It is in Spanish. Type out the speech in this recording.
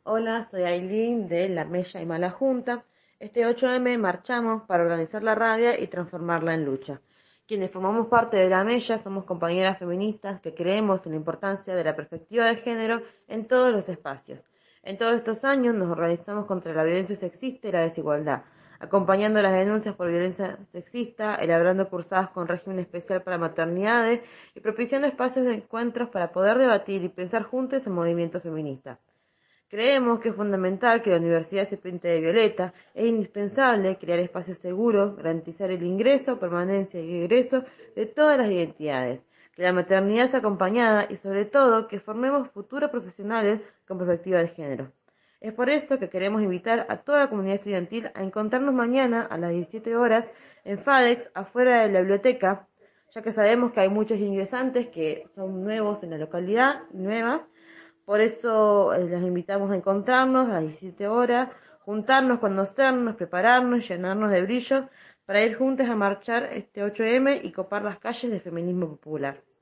Hola, soy Aileen de La Mella y Mala Junta. Este 8M marchamos para organizar la rabia y transformarla en lucha. Quienes formamos parte de La Mella somos compañeras feministas que creemos en la importancia de la perspectiva de género en todos los espacios. En todos estos años nos organizamos contra la violencia sexista y la desigualdad, acompañando las denuncias por violencia sexista, elaborando cursadas con régimen especial para maternidades y propiciando espacios de encuentros para poder debatir y pensar juntos el movimiento feminista. Creemos que es fundamental que la universidad se pinte de violeta, es indispensable crear espacios seguros, garantizar el ingreso, permanencia y egreso de todas las identidades, que la maternidad sea acompañada y sobre todo que formemos futuros profesionales con perspectiva de género. Es por eso que queremos invitar a toda la comunidad estudiantil a encontrarnos mañana a las 17 horas en FADEX, afuera de la biblioteca, ya que sabemos que hay muchos ingresantes que son nuevos en la localidad, nuevas. Por eso los invitamos a encontrarnos a las 17 horas, juntarnos, conocernos, prepararnos, llenarnos de brillo para ir juntos a marchar este 8M y copar las calles del feminismo popular.